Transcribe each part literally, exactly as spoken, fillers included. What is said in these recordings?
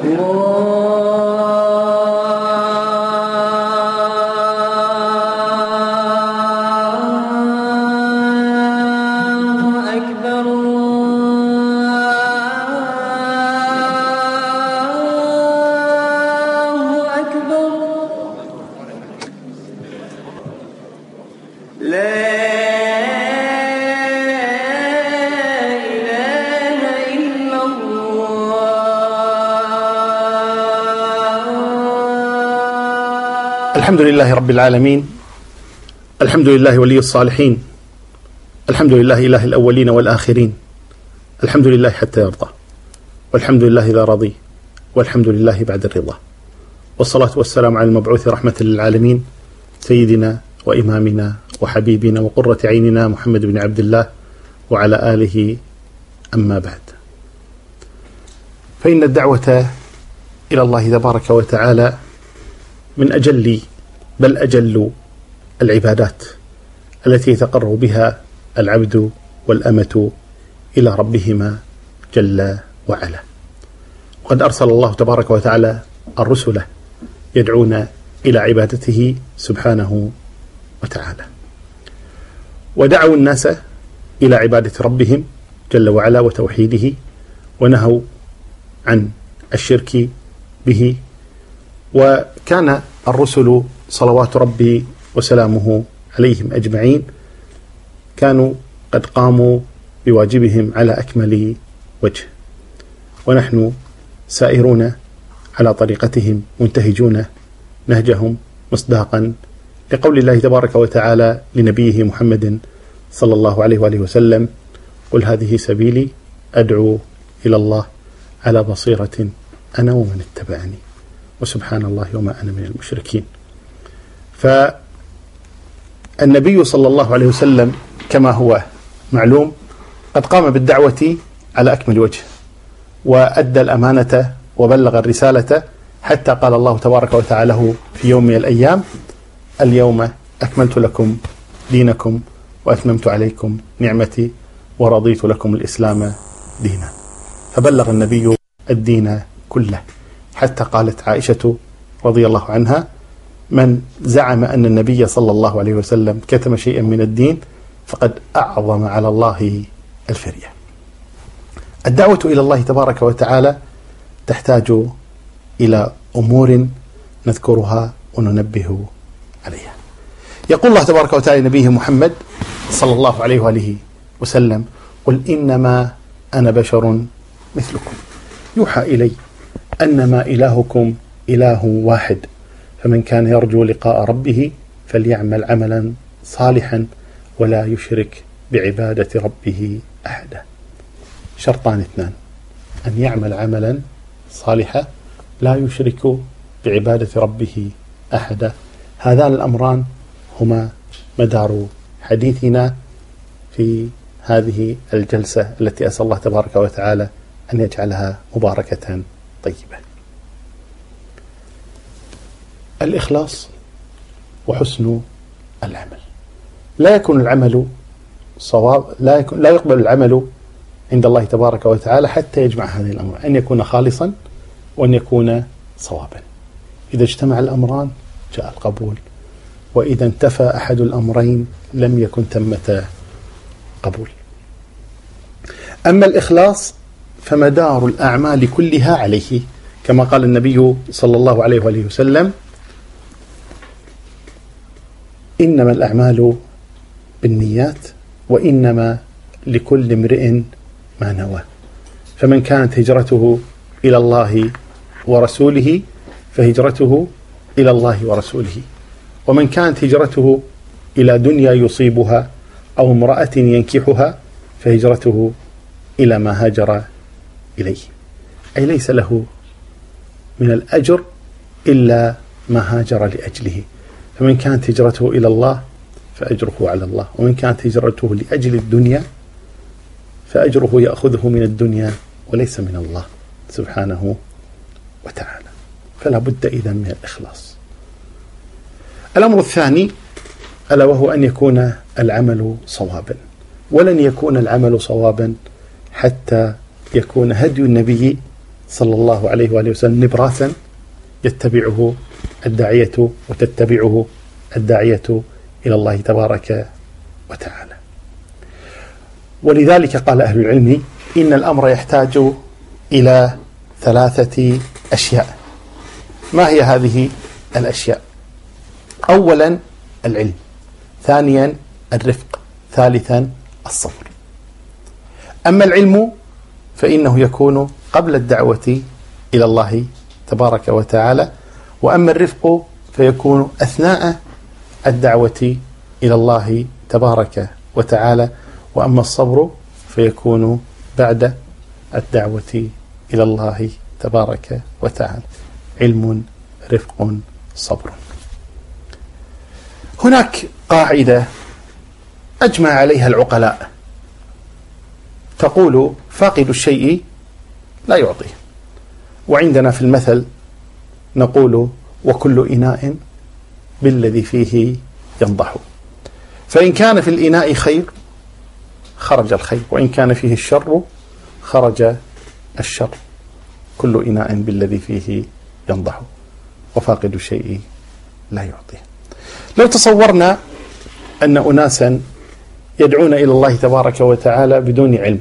الحمد لله رب العالمين، الحمد لله ولي الصالحين، الحمد لله إله الأولين والآخرين، الحمد لله حتى يرضى، والحمد لله إذا رضي، والحمد لله بعد الرضا، والصلاة والسلام على المبعوث رحمة للعالمين سيدنا وإمامنا وحبيبنا وقرة عيننا محمد بن عبد الله وعلى آله. أما بعد، فإن الدعوة إلى الله تبارك وتعالى من أجل بل أجل العبادات التي يتقرب بها العبد والأمة إلى ربهما جل وعلا. وقد أرسل الله تبارك وتعالى الرسل يدعون إلى عبادته سبحانه وتعالى، ودعوا الناس إلى عبادة ربهم جل وعلا وتوحيده، ونهوا عن الشرك به. وكان الرسل صلوات ربي وسلامه عليهم أجمعين كانوا قد قاموا بواجبهم على أكمل وجه، ونحن سائرون على طريقتهم منتهجون نهجهم مصداقا لقول الله تبارك وتعالى لنبيه محمد صلى الله عليه وآله وسلم: قل هذه سبيلي أدعو إلى الله على بصيرة أنا ومن اتبعني وسبحان الله وما أنا من المشركين. فالنبي صلى الله عليه وسلم كما هو معلوم قد قام بالدعوة على أكمل وجه، وأدى الأمانة وبلغ الرسالة، حتى قال الله تبارك وتعالى في يوم من الأيام: اليوم أكملت لكم دينكم وأتممت عليكم نعمتي ورضيت لكم الإسلام دينا. فبلغ النبي الدين كله، حتى قالت عائشة رضي الله عنها: من زعم أن النبي صلى الله عليه وسلم كتم شيئا من الدين فقد أعظم على الله الفرية. الدعوة إلى الله تبارك وتعالى تحتاج إلى أمور نذكرها وننبه عليها. يقول الله تبارك وتعالى لنبيه محمد صلى الله عليه وآله وسلم: قل إنما أنا بشر مثلكم يوحى إلي أنما إلهكم إله واحد، فمن كان يرجو لقاء ربه فليعمل عملا صالحا ولا يشرك بعبادة ربه أحدا. شرطان اثنان: أن يعمل عملا صالحا لا يشرك بعبادة ربه أحدا. هذان الأمران هما مدار حديثنا في هذه الجلسة التي أسأل الله تبارك وتعالى أن يجعلها مباركة طيبة. الإخلاص وحسن العمل. لا يكون العمل صواب، لا يكون لا يقبل العمل عند الله تبارك وتعالى حتى يجمع هذه الأمر، أن يكون خالصا وأن يكون صوابا. إذا اجتمع الأمران جاء القبول، وإذا انتفى أحد الأمرين لم يكن ثمة قبول. أما الإخلاص فمدار الأعمال كلها عليه، كما قال النبي صلى الله عليه وآله وسلم: إنما الأعمال بالنيات وإنما لكل امرئ ما نوى، فمن كانت هجرته إلى الله ورسوله فهجرته إلى الله ورسوله، ومن كانت هجرته إلى دنيا يصيبها أو امرأة ينكحها فهجرته إلى ما هاجر إليه، أي ليس له من الأجر إلا ما هاجر لأجله. فمن كانت هجرته إلى الله فأجره على الله، ومن كانت هجرته لأجل الدنيا فأجره يأخذه من الدنيا وليس من الله سبحانه وتعالى. فلا بد إذن من الإخلاص. الأمر الثاني ألا وهو أن يكون العمل صوابا، ولن يكون العمل صوابا حتى يكون هدي النبي صلى الله عليه وآله وسلم نبراسا يتبعه الداعية وتتبعه الداعية إلى الله تبارك وتعالى. ولذلك قال أهل العلم إن الأمر يحتاج إلى ثلاثة أشياء. ما هي هذه الأشياء؟ أولا العلم، ثانيا الرفق، ثالثا الصبر. أما العلم فإنه يكون قبل الدعوة إلى الله تبارك وتعالى، وأما الرفق فيكون أثناء الدعوة إلى الله تبارك وتعالى، وأما الصبر فيكون بعد الدعوة إلى الله تبارك وتعالى. علم، رفق، صبر. هناك قاعدة أجمع عليها العقلاء تقول فاقد الشيء لا يعطيه. وعندنا في المثل نقول وكل إناء بالذي فيه ينضح. فإن كان في الإناء خير خرج الخير، وإن كان فيه الشر خرج الشر. كل إناء بالذي فيه ينضح وفاقد الشيء لا يعطيه. لو تصورنا أن أناسا يدعون إلى الله تبارك وتعالى بدون علم،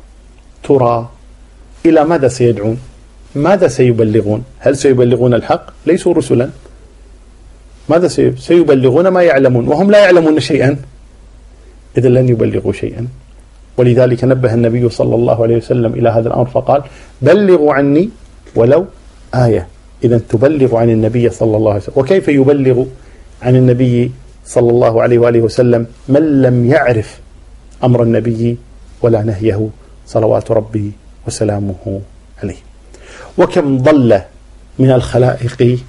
ترى إلى ماذا سيدعون؟ ماذا سيبلغون؟ هل سيبلغون الحق؟ ليسوا رسلا. ماذا سيبلغون؟ ما يعلمون، وهم لا يعلمون شيئا، إذا لن يبلغوا شيئا. ولذلك نبه النبي صلى الله عليه وسلم إلى هذا الأمر فقال بلغوا عني ولو آية. إذا تبلغ عن النبي صلى الله عليه وسلم. وكيف يبلغ عن النبي صلى الله عليه وآله وسلم من لم يعرف أمر النبي ولا نهيه صلوات ربي وسلامه عليه؟ وكم ضل من الخلائق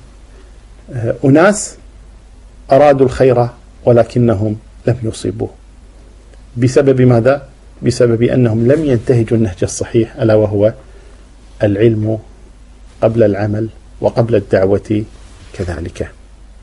أناس أرادوا الخير ولكنهم لم يصيبوه. بسبب ماذا؟ بسبب أنهم لم ينتهجوا النهج الصحيح، ألا وهو العلم قبل العمل وقبل الدعوة كذلك.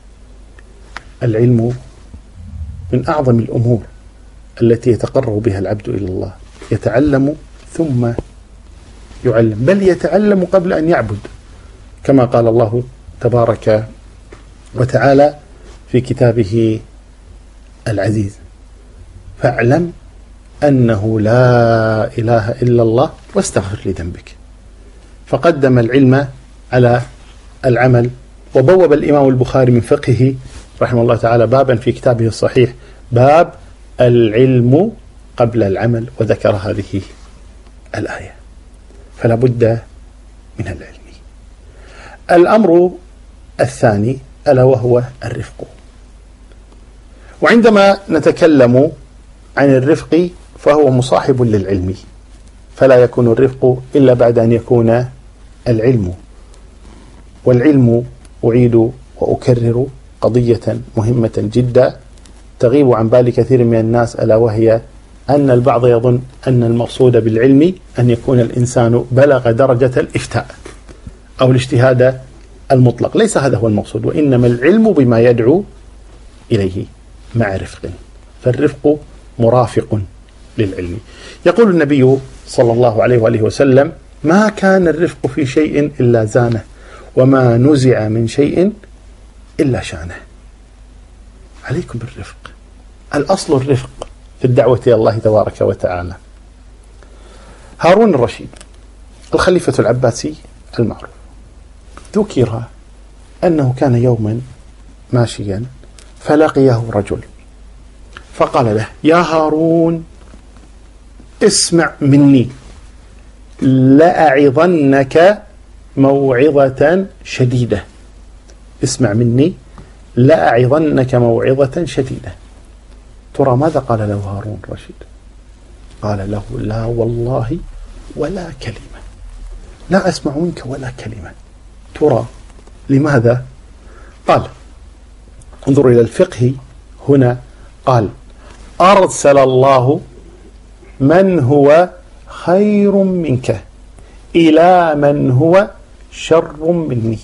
العلم من أعظم الأمور التي يتقرب بها العبد إلى الله. يتعلم ثم يعلم، بل يتعلم قبل أن يعبد، كما قال الله تبارك وتعالى في كتابه العزيز فاعلم أنه لا إله إلا الله واستغفر لذنبك. فقدم العلم على العمل. وبوب الإمام البخاري من فقهه رحمه الله تعالى بابا في كتابه الصحيح، باب العلم قبل العمل، وذكر هذه الآية. فلا بد من العلم. الأمر الثاني ألا وهو الرفق. وعندما نتكلم عن الرفق فهو مصاحب للعلم، فلا يكون الرفق إلا بعد أن يكون العلم. والعلم أعيد وأكرر قضية مهمة جدا تغيب عن بال كثير من الناس، ألا وهي أن البعض يظن أن المقصود بالعلم أن يكون الإنسان بلغ درجة الإفتاء أو الاجتهاد المطلق. ليس هذا هو المقصود، وإنما العلم بما يدعو إليه مع رفق. فالرفق مرافق للعلم. يقول النبي صلى الله عليه وآله وسلم ما كان الرفق في شيء إلا زانه، وما نزع من شيء إلا شانه. عليكم بالرفق. الأصل الرفق في الدعوة إلى الله تبارك وتعالى. هارون الرشيد الخليفة العباسي المعروف ذكر أنه كان يوما ماشيا فلقيه رجل فقال له يا هارون اسمع مني لأعظنك موعظة شديدة. اسمع مني لأعظنك موعظة شديدة. ترى ماذا قال له هارون الرشيد؟ قال له لا والله ولا كلمة، لا أسمع منك ولا كلمة. ترى لماذا؟ قال انظر إلى الفقه هنا، قال أرسل الله من هو خير منك إلى من هو شر مني.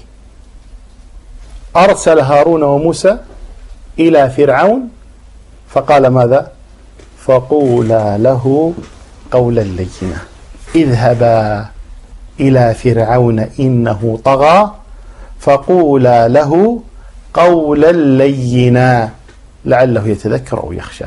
أرسل هارون وموسى إلى فرعون فقال ماذا؟ فقولا له قولا لينا اذهبا إلى فرعون إنه طغى فقولا له قولا لينا لعله يتذكر أو يخشى.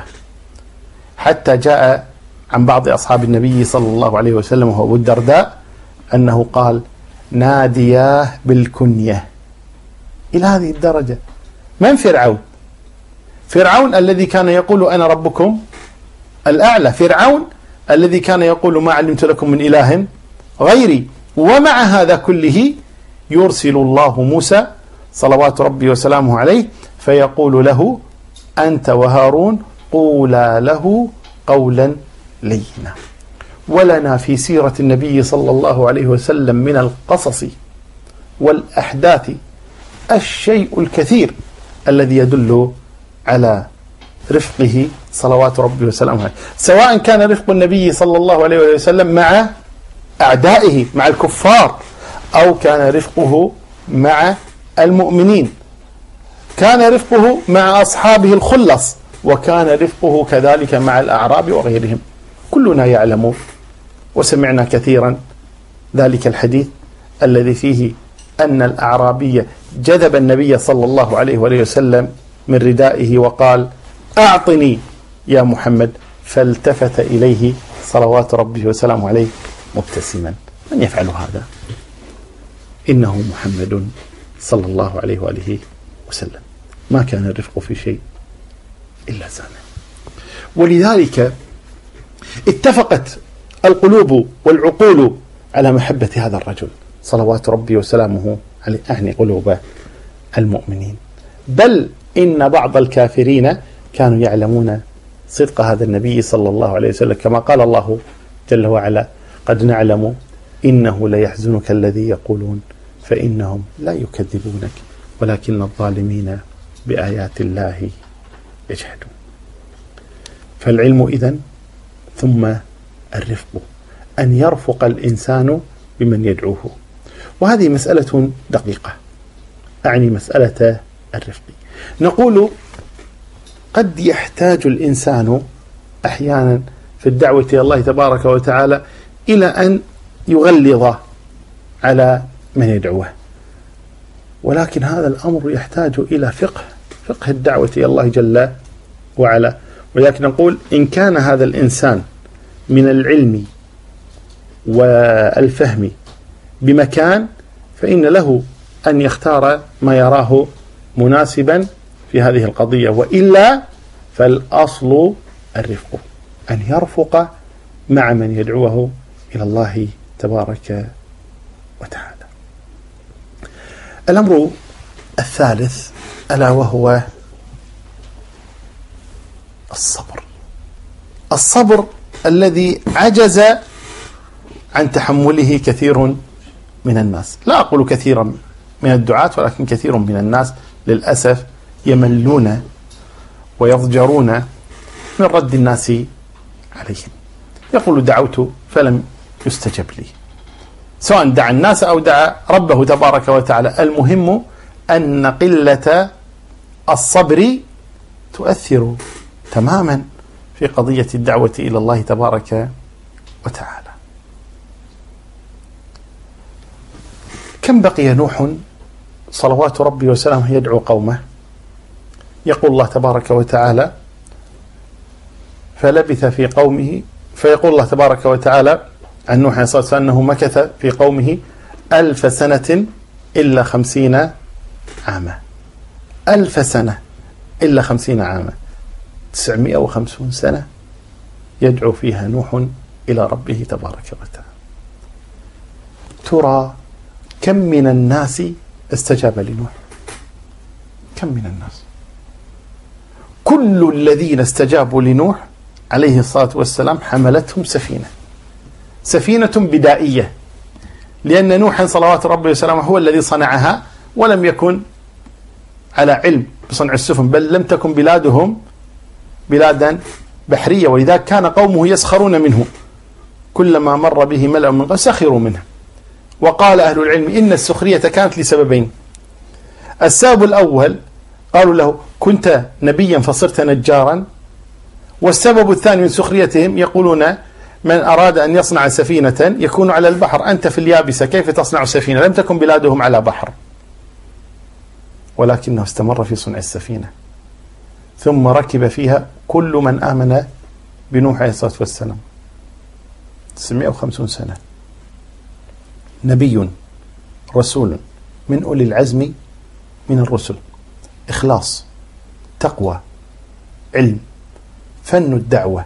حتى جاء عن بعض أصحاب النبي صلى الله عليه وسلم وهو أبو الدرداء أنه قال نادياه بالكنية. إلى هذه الدرجة. من فرعون؟ فرعون الذي كان يقول أنا ربكم الأعلى، فرعون الذي كان يقول ما علمت لكم من إله غيري. ومع هذا كله يرسل الله موسى صلوات ربي وسلامه عليه فيقول له أنت وهارون قولا له قولا لينا. ولنا في سيرة النبي صلى الله عليه وسلم من القصص والأحداث الشيء الكثير الذي يدل على رفقه صلوات ربي وسلامه عليه، سواء كان رفق النبي صلى الله عليه وسلم مع أعدائه مع الكفار أو كان رفقه مع المؤمنين، كان رفقه مع أصحابه الخلص، وكان رفقه كذلك مع الأعراب وغيرهم. كلنا يعلم وسمعنا كثيرا ذلك الحديث الذي فيه أن الأعرابي جذب النبي صلى الله عليه وسلم من ردائه وقال أعطني يا محمد، فالتفت إليه صلوات ربه وسلامه عليه مبتسما. من يفعل هذا؟ إنه محمد صلى الله عليه وآله وسلم. ما كان الرفق في شيء إلا زانه. ولذلك اتفقت القلوب والعقول على محبة هذا الرجل صلوات ربي وسلامه عليه، أعني قلوب المؤمنين. بل إن بعض الكافرين كانوا يعلمون صدق هذا النبي صلى الله عليه وسلم، كما قال الله جل وعلا قد نعلم إنه ليحزنك الذي يقولون فإنهم لا يكذبونك ولكن الظالمين بآيات الله يجحدون. فالعلم إذن ثم الرفق، أن يرفق الإنسان بمن يدعوه. وهذه مسألة دقيقة، أعني مسألة الرفق. نقول قد يحتاج الإنسان أحيانا في الدعوة إلى الله تبارك وتعالى إلى أن يغلظ على من يدعوه، ولكن هذا الأمر يحتاج إلى فقه فقه الدعوة إلى الله جل وعلا. ولكن نقول إن كان هذا الإنسان من العلم والفهم بمكان فإن له أن يختار ما يراه مناسبا في هذه القضية، وإلا فالأصل الرفق، أن يرفق مع من يدعوه إلى الله تبارك وتعالى. الأمر الثالث ألا وهو الصبر. الصبر الذي عجز عن تحمله كثير من الناس. لا أقول كثيرا من الدعاة، ولكن كثير من الناس للأسف يملون ويضجرون من رد الناس عليهم. يقول دعوت فلم يستجب لي، سواء دعا الناس أو دعا ربه تبارك وتعالى. المهم أن قلة الصبر تؤثر تماما في قضية الدعوة إلى الله تبارك وتعالى. كم بقي نوح صلوات ربي وسلامه يدعو قومه؟ يقول الله تبارك وتعالى فلبث في قومه، فيقول الله تبارك وتعالى عن نوح صلى الله عليه وسلم أنه مكث في قومه ألف سنة إلا خمسين عاما. ألف سنة إلا خمسين عاما، تسعمائة وخمسين سنة يدعو فيها نوح إلى ربه تبارك وتعالى. ترى كم من الناس استجاب لنوح؟ كم من الناس؟ كل الذين استجابوا لنوح عليه الصلاة والسلام حملتهم سفينة، سفينة بدائية، لأن نوح صلوات ربي وسلامه هو الذي صنعها، ولم يكن على علم بصنع السفن، بل لم تكن بلادهم بلادا بحرية، ولذلك كان قومه يسخرون منه، كلما مر به ملأ من قومه سخروا منه. وقال أهل العلم إن السخرية كانت لسببين. السبب الأول قالوا له كنت نبيا فصرت نجارا، والسبب الثاني من سخريتهم يقولون من أراد أن يصنع سفينة يكون على البحر، أنت في اليابسة كيف تصنع سفينة؟ لم تكن بلادهم على بحر، ولكنه استمر في صنع السفينة، ثم ركب فيها كل من آمن بنوح عليه الصلاة والسلام. تسعمائة وخمسين سنة، نبي رسول من أولي العزم من الرسل، إخلاص، تقوى، علم، فن الدعوة،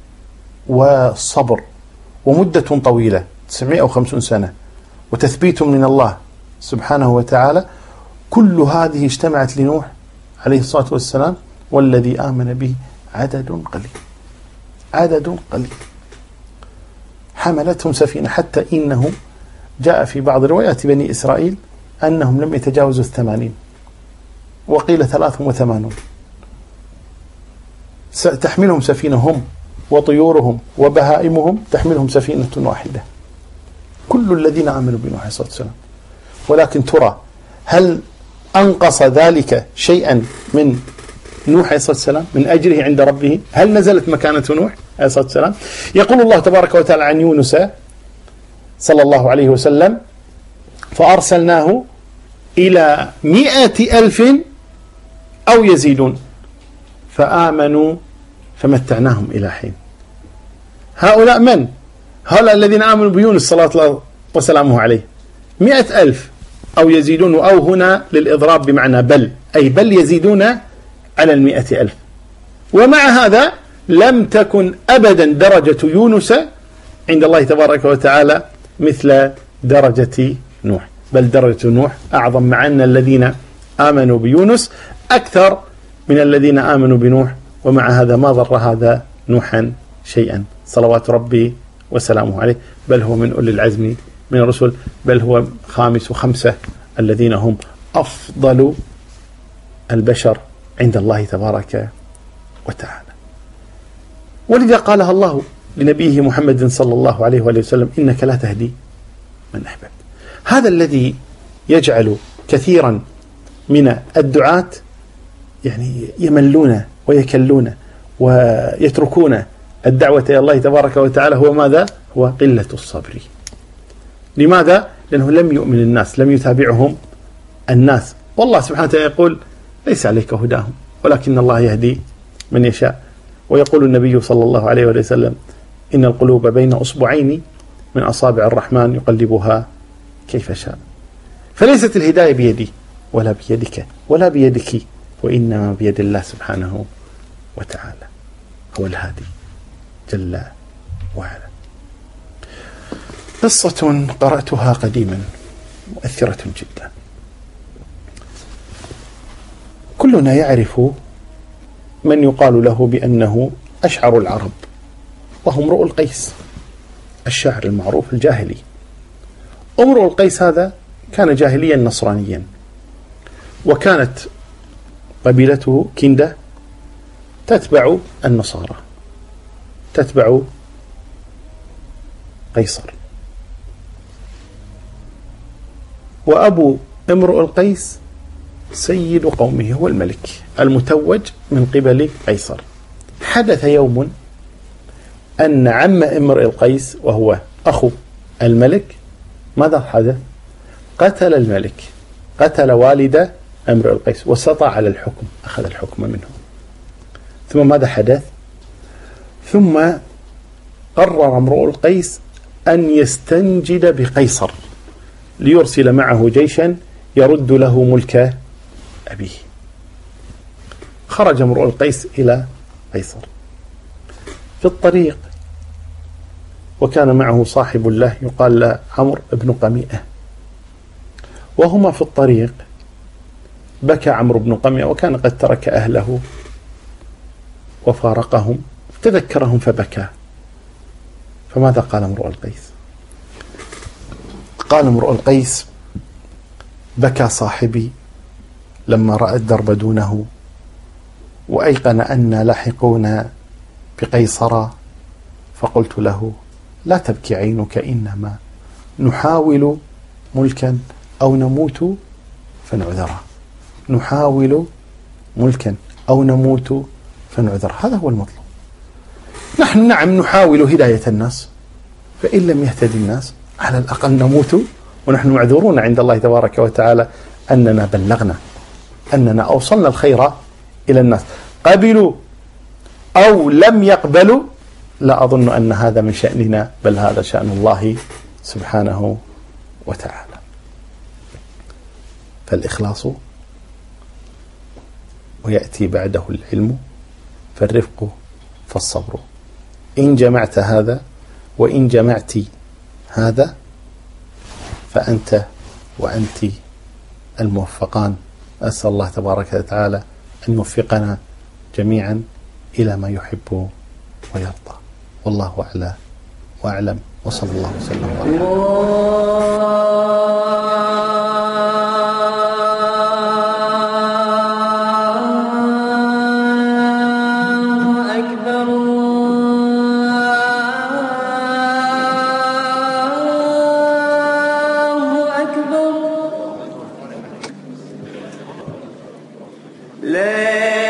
وصبر، ومدة طويلة تسعمائة وخمسين سنة، وتثبيت من الله سبحانه وتعالى. كل هذه اجتمعت لنوح عليه الصلاة والسلام، والذي آمن به عدد قليل، عدد قليل. حملتهم سفينة، حتى إنه جاء في بعض روايات بني إسرائيل أنهم لم يتجاوزوا الثمانين، وقيل ثلاث وثمانون. تحملهم سفينة، هم وطيورهم وبهائمهم تحملهم سفينة واحدة، كل الذين آمنوا بنوح عليه الصلاة والسلام. ولكن ترى هل أنقص ذلك شيئا من نوح عليه الصلاة والسلام من أجره عند ربه؟ هل نزلت مكانة نوح عليه الصلاة والسلام؟ يقول الله تبارك وتعالى عن يونس صلى الله عليه وسلم: فأرسلناه إلى مئة ألف أو يزيدون فآمنوا فمتعناهم إلى حين. هؤلاء من؟ هؤلاء الذين آمنوا بيونس صلى الله وسلامه عليه، مئة ألف أو يزيدون، أو هنا للإضراب بمعنى بل، أي بل يزيدون على المئة ألف. ومع هذا لم تكن أبدا درجة يونس عند الله تبارك وتعالى مثل درجة نوح، بل درجة نوح أعظم، مع أن الذين آمنوا بيونس أكثر من الذين آمنوا بنوح. ومع هذا ما ضر هذا نوحا شيئا صلوات ربي وسلامه عليه، بل هو من أولي العزم من الرسل، بل هو خامس خمسة الذين هم أفضل البشر عند الله تبارك وتعالى. ولذا قالها الله لنبيه محمد صلى الله عليه وآله وسلم: إنك لا تهدي من أحببت. هذا الذي يجعل كثيرا من الدعاة يعني يملون ويكلون ويتركون الدعوة إلى الله تبارك وتعالى، هو ماذا؟ هو قلة الصبر. لماذا؟ لأنه لم يؤمن الناس، لم يتابعهم الناس. والله سبحانه وتعالى يقول: ليس عليك هداهم ولكن الله يهدي من يشاء. ويقول النبي صلى الله عليه وسلم: إن القلوب بين أصبعين من أصابع الرحمن يقلبها كيف شاء. فليست الهداية بيدي ولا بيدك ولا بيدك، وإنما بيد الله سبحانه وتعالى، هو الهادي جل وعلا. قصة قرأتها قديما مؤثرة جدا. كلنا يعرف من يقال له بأنه أشعر العرب، وهو امرؤ القيس، الشاعر المعروف الجاهلي. امرؤ القيس هذا كان جاهليا نصرانيا، وكانت قبيلته كندة تتبع النصارى، تتبع قيصر. وأبو امرؤ القيس سيد قومه، هو الملك المتوج من قبل قيصر. حدث يوم أن عم امرؤ القيس وهو أخو الملك ماذا حدث؟ قتل الملك، قتل والد امرؤ القيس واستطاع على الحكم، أخذ الحكم منه. ثم ماذا حدث؟ ثم قرر امرؤ القيس أن يستنجد بقيصر ليرسل معه جيشا يرد له ملك أبيه. خرج امرؤ القيس إلى قيصر في الطريق، وكان معه صاحب له يقال له عمرو بن قميئة. وهما في الطريق بكى عمرو بن قميئة، وكان قد ترك أهله وفارقهم، تذكرهم فبكى. فماذا قال امرؤ القيس؟ قال امرؤ القيس: بكى صاحبي لما رأى الدرب دونه، وأيقن أن لاحقون بقيصر، فقلت له: لا تبكي عينك، إنما نحاول ملكا أو نموت فنعذره، نحاول ملكا أو نموت فنعذر، هذا هو المطلوب. نحن نعم نحاول هداية الناس، فإن لم يهتدي الناس على الأقل نموت ونحن معذورون عند الله تبارك وتعالى أننا بلغنا، أننا أوصلنا الخير إلى الناس. قبلوا أو لم يقبلوا لا أظن أن هذا من شأننا، بل هذا شأن الله سبحانه وتعالى. فالإخلاص ويأتي بعده العلم، فالرفق فالصبر. إن جمعت هذا وإن جمعت هذا فأنت وأنت الموفقان. أسأل الله تبارك وتعالى أن يوفقنا جميعا إلى ما يحب ويرضى. والله أعلى وأعلم، وصلى الله وسلم وبارك. لا